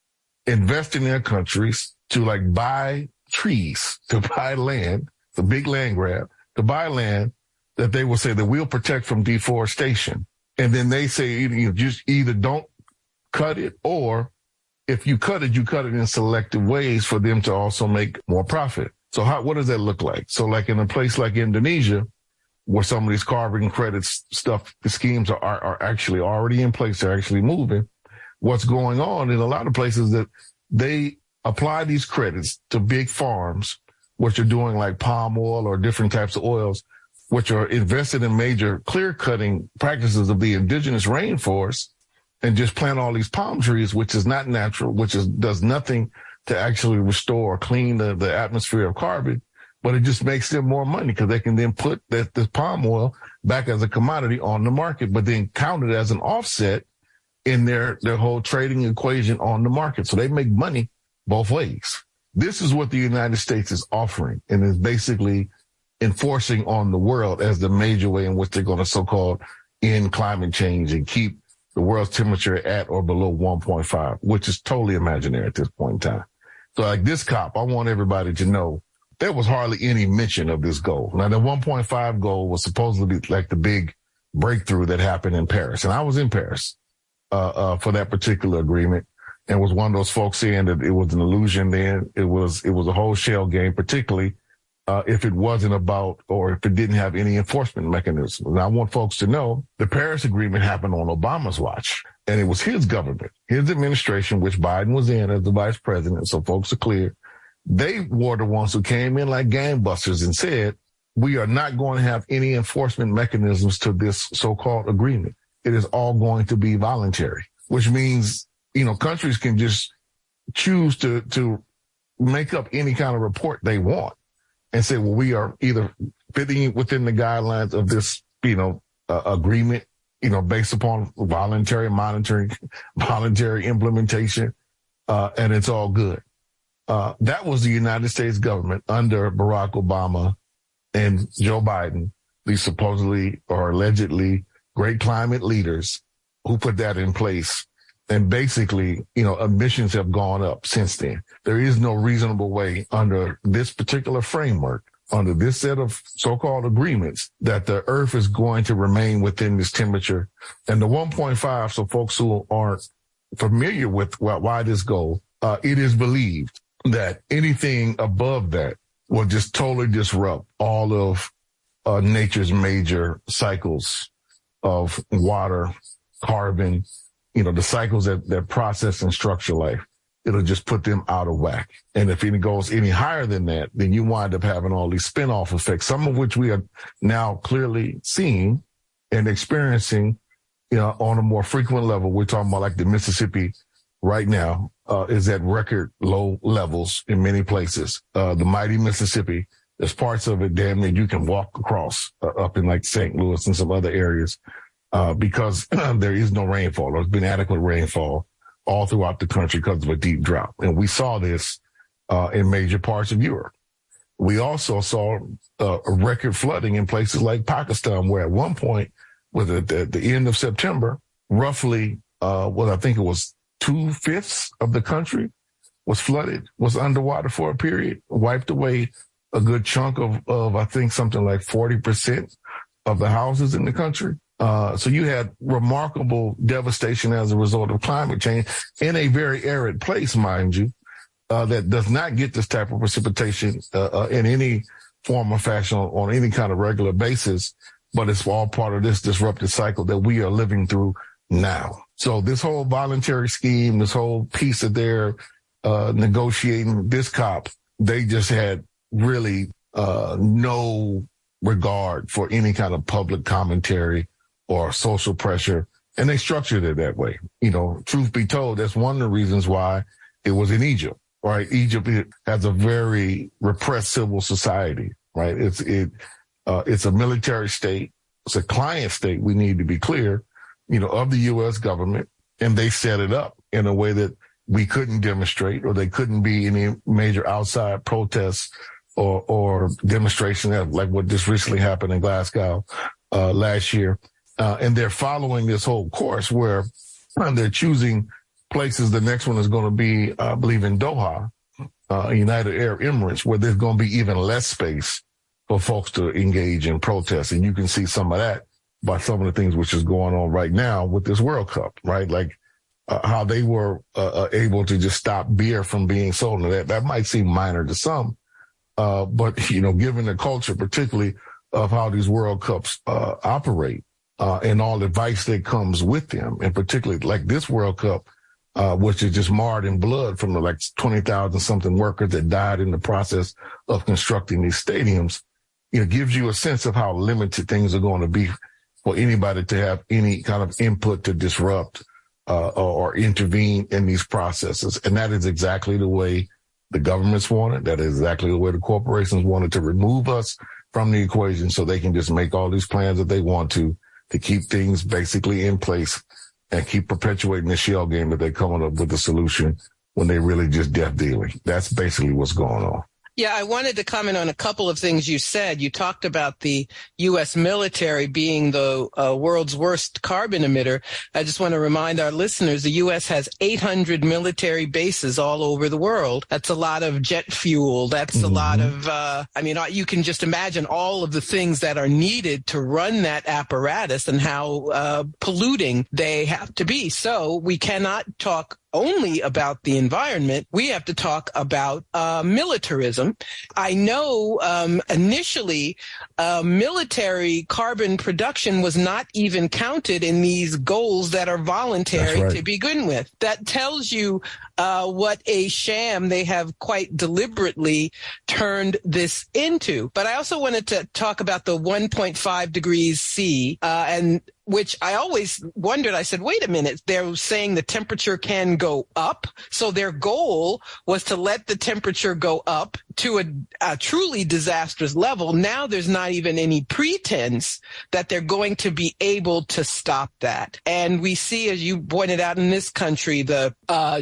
Invest in their countries to like buy trees, to buy land, the big land grab, to buy land that they will say that we'll protect from deforestation. And then they say, you just either don't cut it, or if you cut it, you cut it in selective ways for them to also make more profit. So how, what does that look like? So like in a place like Indonesia, where some of these carbon credits stuff, the schemes are, are, are actually already in place, they're actually moving. What's going on in a lot of places that they apply these credits to big farms, which are doing like palm oil or different types of oils, which are invested in major clear cutting practices of the indigenous rainforest, and just plant all these palm trees, which is not natural, which is does nothing to actually restore or clean the, the atmosphere of carbon, but it just makes them more money because they can then put that this palm oil back as a commodity on the market, but then count it as an offset in their, their whole trading equation on the market. So they make money both ways. This is what the United States is offering and is basically enforcing on the world as the major way in which they're going to so-called end climate change and keep the world's temperature at or below one point five, which is totally imaginary at this point in time. So like this COP, I want everybody to know there was hardly any mention of this goal. Now, the one point five goal was supposed to be like the big breakthrough that happened in Paris. And I was in Paris uh, uh, for that particular agreement and was one of those folks saying that it was an illusion then. It was, it was a whole shell game, particularly Uh, if it wasn't about, or if it didn't have any enforcement mechanism. And I want folks to know the Paris Agreement happened on Obama's watch, and it was his government, his administration, which Biden was in as the vice president. So folks are clear. They were the ones who came in like gangbusters and said, we are not going to have any enforcement mechanisms to this so-called agreement. It is all going to be voluntary, which means, you know, countries can just choose to, to make up any kind of report they want and say, well, we are either fitting within the guidelines of this, you know, uh, agreement, you know, based upon voluntary monitoring, voluntary implementation, uh, and it's all good. Uh, that was the United States government under Barack Obama and Joe Biden, these supposedly or allegedly great climate leaders, who put that in place. And basically, you know, emissions have gone up since then. There is no reasonable way under this particular framework, under this set of so-called agreements, that the Earth is going to remain within this temperature. And the one point five, so folks who aren't familiar with why this goal, uh, it is believed that anything above that will just totally disrupt all of uh, nature's major cycles of water, carbon, you know, the cycles that, that process and structure life. It'll just put them out of whack. And if it goes any higher than that, then you wind up having all these spin-off effects, some of which we are now clearly seeing and experiencing, you know, on a more frequent level. We're talking about like the Mississippi right now uh, is at record low levels in many places. Uh, the mighty Mississippi, there's parts of it, damn near you can walk across uh, up in like Saint Louis and some other areas uh, because there is no rainfall. There's been adequate rainfall all throughout the country because of a deep drought. And we saw this uh, in major parts of Europe. We also saw uh, a record flooding in places like Pakistan, where at one point, with at the, the end of September, roughly, uh, well, I think it was two fifths of the country was flooded, was underwater for a period, wiped away a good chunk of, of I think something like forty percent of the houses in the country. Uh, so you had remarkable devastation as a result of climate change in a very arid place, mind you, uh, that does not get this type of precipitation uh, uh, in any form or fashion on, on any kind of regular basis. But it's all part of this disrupted cycle that we are living through now. So this whole voluntary scheme, this whole piece that they're uh, negotiating, this COP, they just had really uh, no regard for any kind of public commentary or social pressure, and they structured it that way. You know, truth be told, that's one of the reasons why it was in Egypt, right? Egypt has a very repressed civil society, right? It's it uh, it's a military state. It's a client state. We need to be clear, you know, of the U S government, and they set it up in a way that we couldn't demonstrate, or they couldn't be any major outside protests or or demonstration like what just recently happened in Glasgow uh, last year. Uh, and they're following this whole course where they're choosing places. The next one is going to be, I believe, in Doha, uh, United Arab Emirates, where there's going to be even less space for folks to engage in protests. And you can see some of that by some of the things which is going on right now with this World Cup, right? Like uh, how they were uh, uh, able to just stop beer from being sold. And that, that might seem minor to some, uh, but, you know, given the culture, particularly of how these World Cups uh, operate, Uh, and all the vice that comes with them, and particularly like this World Cup, uh, which is just marred in blood from the like twenty thousand something workers that died in the process of constructing these stadiums, you know, gives you a sense of how limited things are going to be for anybody to have any kind of input to disrupt uh, or, or intervene in these processes. And that is exactly the way the governments want it. That is exactly the way the corporations wanted to remove us from the equation so they can just make all these plans that they want to, to keep things basically in place and keep perpetuating the shell game that they're coming up with a solution when they really just death dealing. That's basically what's going on. Yeah, I wanted to comment on a couple of things you said. You talked about the U S military being the uh, world's worst carbon emitter. I just want to remind our listeners, the U S has eight hundred military bases all over the world. That's a lot of jet fuel. That's mm-hmm. a lot of, uh, I mean, you can just imagine all of the things that are needed to run that apparatus and how uh, polluting they have to be. So we cannot talk only about the environment. We have to talk about uh, militarism. I know um, initially uh, military carbon production was not even counted in these goals that are voluntary right. to begin with. That tells you uh, what a sham they have quite deliberately turned this into. But I also wanted to talk about the one point five degrees C uh, and which I always wondered. I said, wait a minute, they're saying the temperature can go up. So their goal was to let the temperature go up to a, a truly disastrous level. Now there's not even any pretense that they're going to be able to stop that. And we see, as you pointed out in this country, the uh, drought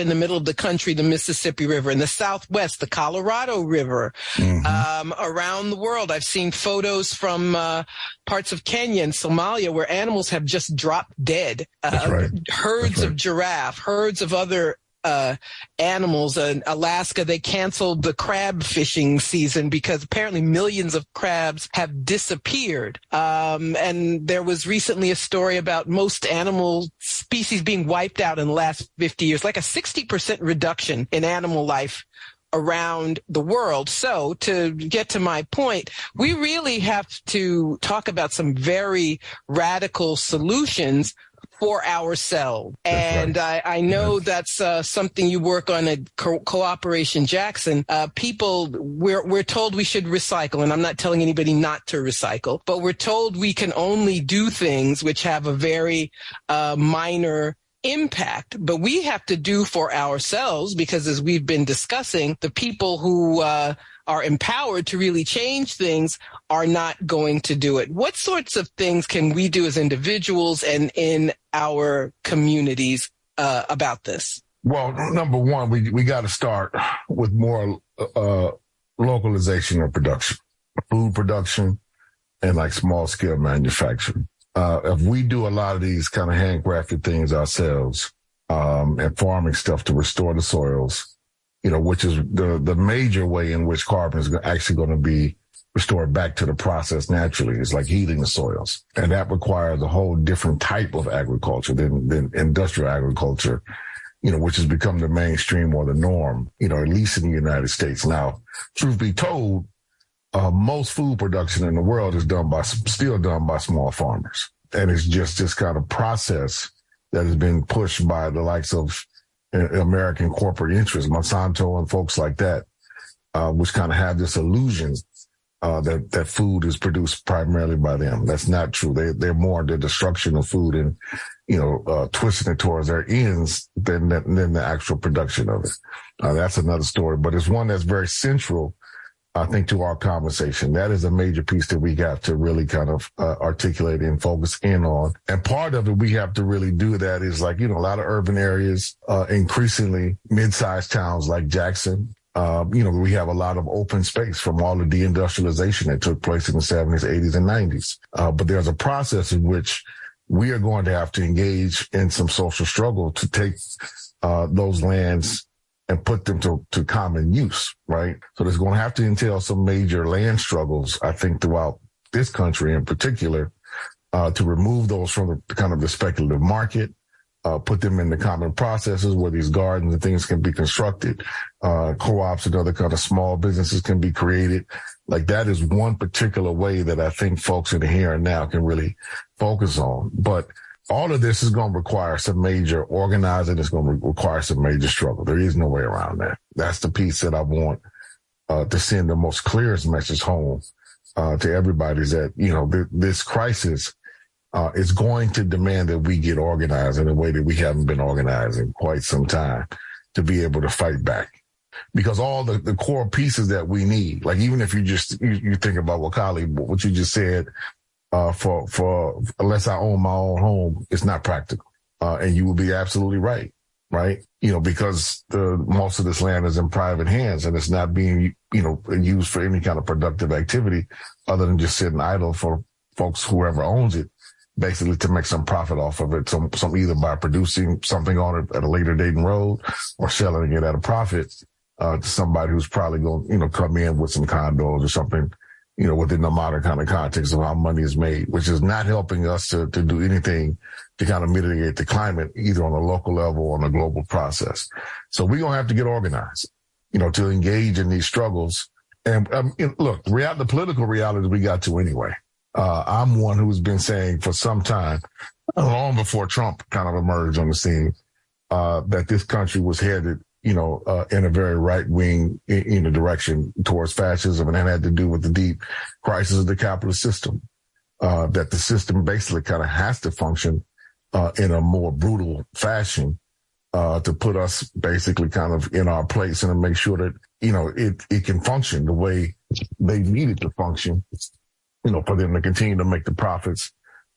in the middle of the country, the Mississippi River. In the Southwest, the Colorado River. Mm-hmm. Um, around the world, I've seen photos from uh, parts of Kenya and Somalia where animals have just dropped dead. Uh, That's right. Herds That's right. of giraffe, herds of other Uh, animals. In Alaska, they canceled the crab fishing season because apparently millions of crabs have disappeared. Um, and there was recently a story about most animal species being wiped out in the last fifty years, like a sixty percent reduction in animal life around the world. So to get to my point, we really have to talk about some very radical solutions for ourselves. That's and right. I, I know that's uh, something you work on at Co- Cooperation Jackson. Uh, people, we're, we're told we should recycle, and I'm not telling anybody not to recycle, but we're told we can only do things which have a very uh, minor impact. But we have to do for ourselves, because as we've been discussing, the people who uh, are empowered to really change things are not going to do it. What sorts of things can we do as individuals and in our communities uh, about this? Well, number one, we we got to start with more uh, localization of production, food production, and like small scale manufacturing. Uh, if we do a lot of these kind of handcrafted things ourselves, um, and farming stuff to restore the soils, you know, which is the the major way in which carbon is actually going to be restored back to the process naturally. It's like heating the soils. And that requires a whole different type of agriculture than, than industrial agriculture, you know, which has become the mainstream or the norm, you know, at least in the United States. Now, truth be told, uh, most food production in the world is done by, still done by small farmers. And it's just this kind of process that has been pushed by the likes of American corporate interests, Monsanto and folks like that, uh, which kind of have this illusion Uh, that, that food is produced primarily by them. That's not true. They, they're more the destruction of food and, you know, uh, twisting it towards their ends than, than the actual production of it. Uh, that's another story, but it's one that's very central, I think, to our conversation. That is a major piece that we have to really kind of uh, articulate and focus in on. And part of it, we have to really do that is like, you know, a lot of urban areas, uh, increasingly mid-sized towns like Jackson. Uh, you know, we have a lot of open space from all the deindustrialization that took place in the seventies, eighties, and nineties. Uh, but there's a process in which we are going to have to engage in some social struggle to take uh, those lands and put them to, to common use, right? So there's going to have to entail some major land struggles, I think, throughout this country in particular, uh, to remove those from the kind of the speculative market. Uh, put them in the common processes where these gardens and things can be constructed. Uh, co-ops and other kind of small businesses can be created. Like that is one particular way that I think folks in the here and now can really focus on. But all of this is going to require some major organizing. It's going to re- require some major struggle. There is no way around that. That's the piece that I want uh, to send the most clearest message home uh, to everybody is that, you know, th- this crisis Uh, is going to demand that we get organized in a way that we haven't been organized in quite some time to be able to fight back. Because all the, the core pieces that we need, like even if you just, you, you think about what Kali, what you just said, uh, for, for, unless I own my own home, it's not practical. Uh, and you will be absolutely right, right? You know, because the, most of this land is in private hands and it's not being, you know, used for any kind of productive activity other than just sitting idle for folks, whoever owns it, basically to make some profit off of it, some, some either by producing something on it at a later date and road or selling it at a profit, uh, to somebody who's probably going to, you know, come in with some condos or something, you know, within the modern kind of context of how money is made, which is not helping us to, to do anything to kind of mitigate the climate, either on a local level or on a global process. So we're going to have to get organized, you know, to engage in these struggles. And um, look, real, the political realities we got to anyway. Uh, I'm one who's been saying for some time, long before Trump kind of emerged on the scene, uh, that this country was headed, you know, uh, in a very right wing, in a direction towards fascism. And that had to do with the deep crisis of the capitalist system, uh, that the system basically kind of has to function, uh, in a more brutal fashion, uh, to put us basically kind of in our place and to make sure that, you know, it, it can function the way they need it to function. You know, for them to continue to make the profits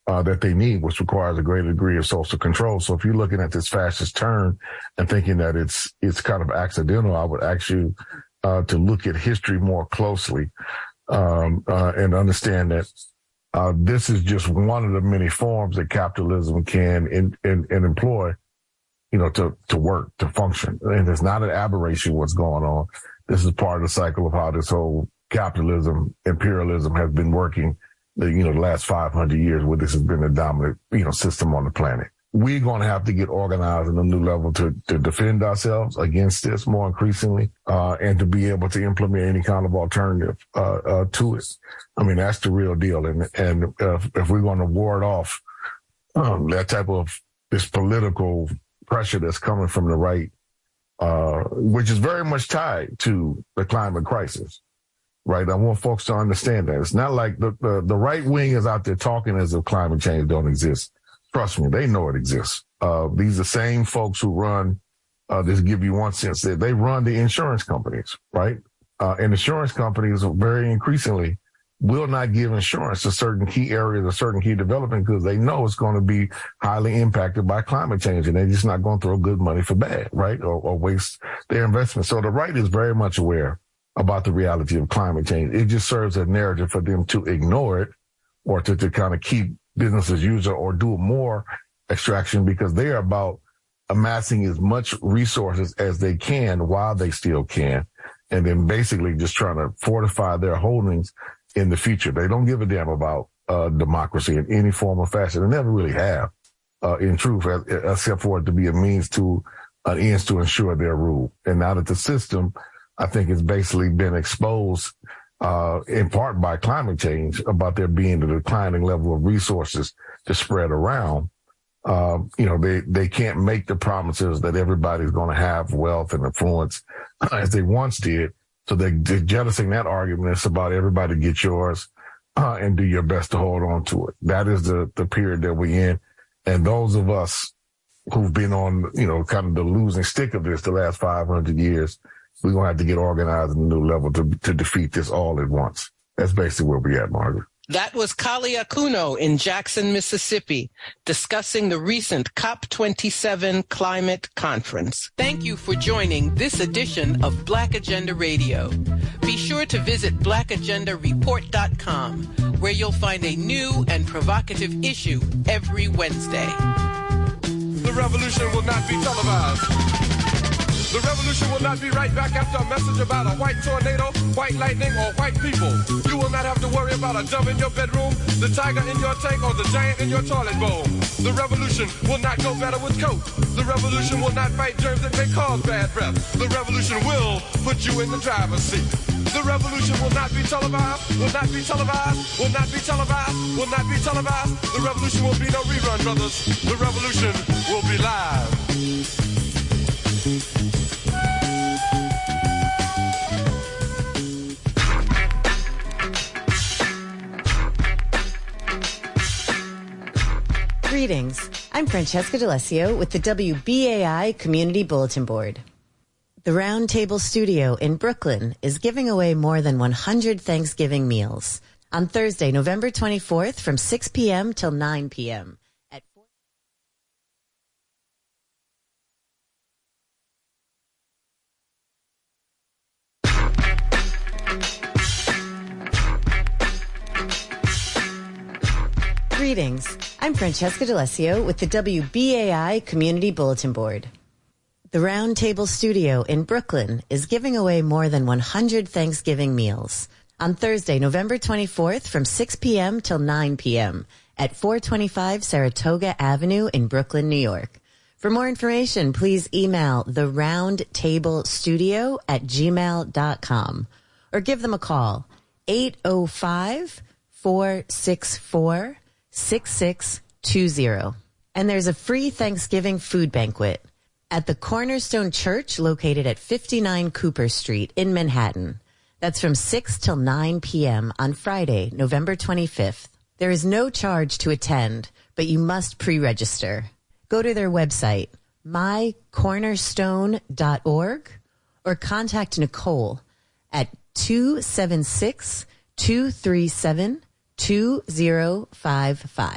uh, that they need, which requires a greater degree of social control. So if you're looking at this fascist turn and thinking that it's it's kind of accidental, I would ask you uh, to look at history more closely um, uh, and understand that uh, this is just one of the many forms that capitalism can in, in, in employ, you know, to, to work, to function. And it's not an aberration what's going on. This is part of the cycle of how this whole capitalism, imperialism has been working, you know, the last five hundred years where this has been the dominant, you know, system on the planet. We're going to have to get organized on a new level to, to defend ourselves against this more increasingly, uh, and to be able to implement any kind of alternative, uh, uh, to it. I mean, that's the real deal. And, and, uh, if we're going to ward off, um, that type of this political pressure that's coming from the right, uh, which is very much tied to the climate crisis, right? I want folks to understand that. It's not like the, the, the right wing is out there talking as if climate change don't exist. Trust me, they know it exists. Uh, these are the same folks who run, uh, just give you one sense, that they run the insurance companies, right? Uh, and insurance companies very increasingly will not give insurance to certain key areas or certain key development because they know it's going to be highly impacted by climate change, and they're just not going to throw good money for bad, right? Or, or waste their investment. So the right is very much aware about the reality of climate change. It just serves a narrative for them to ignore it or to, to kind of keep business as usual or do more extraction because they're about amassing as much resources as they can while they still can. And then basically just trying to fortify their holdings in the future. They don't give a damn about uh, democracy in any form or fashion. They never really have, uh, in truth, except for it to be a means to an ends to ensure their rule. And now that the system, I think, has basically been exposed uh, in part by climate change about there being a declining level of resources to spread around. Uh, you know, they, they can't make the promises that everybody's going to have wealth and influence as they once did. So they, they're jettisoning that argument. It's about everybody get yours uh, and do your best to hold on to it. That is the, the period that we're in. And those of us who've been on, you know, kind of the losing stick of this the last five hundred years, we're going to have to get organized at a new level to, to defeat this all at once. That's basically where we're at, Margaret. That was Kali Akuno in Jackson, Mississippi, discussing the recent COP twenty-seven climate conference. Thank you for joining this edition of Black Agenda Radio. Be sure to visit black agenda report dot com, where you'll find a new and provocative issue every Wednesday. The revolution will not be televised. The revolution will not be right back after a message about a white tornado, white lightning, or white people. You will not have to worry about a dove in your bedroom, the tiger in your tank, or the giant in your toilet bowl. The revolution will not go better with coke. The revolution will not fight germs that may cause bad breath. The revolution will put you in the driver's seat. The revolution will not be televised, will not be televised, will not be televised, will not be televised. The revolution will be no rerun, brothers. The revolution will be live. Greetings. I'm Francesca D'Alessio with the W B A I Community Bulletin Board. The Round Table Studio in Brooklyn is giving away more than one hundred Thanksgiving meals on Thursday, November twenty-fourth from six p.m. till nine p.m. at four- Greetings. I'm Francesca D'Alessio with the W B A I Community Bulletin Board. The Round Table Studio in Brooklyn is giving away more than one hundred Thanksgiving meals on Thursday, November twenty-fourth from six p.m. till nine p.m. at four twenty-five Saratoga Avenue in Brooklyn, New York. For more information, please email the roundtablestudio at gmail dot com or give them a call, eight oh five, four six four, six six two zero. And there's a free Thanksgiving food banquet at the Cornerstone Church located at fifty-nine Cooper Street in Manhattan. That's from six till nine p.m. on Friday, November twenty-fifth. There is no charge to attend, but you must pre-register. Go to their website, my cornerstone dot org, or contact Nicole at two seven six, two three seven, two zero five five.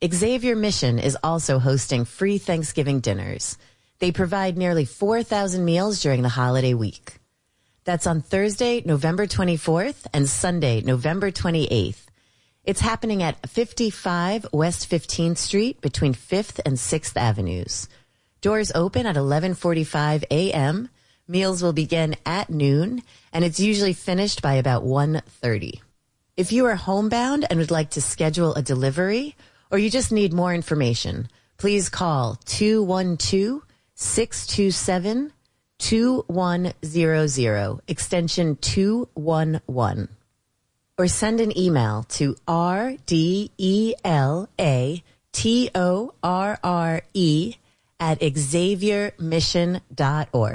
Xavier Mission is also hosting free Thanksgiving dinners. They provide nearly four thousand meals during the holiday week. That's on Thursday, November twenty-fourth and Sunday, November twenty-eighth. It's happening at fifty-five West fifteenth Street between fifth and sixth Avenues. Doors open at eleven forty-five a.m. Meals will begin at noon, and it's usually finished by about one thirty. If you are homebound and would like to schedule a delivery, or you just need more information, please call two one two, six two seven, two one zero zero, extension two one one. Or send an email to R D E L A T O R R E at xavier mission dot org.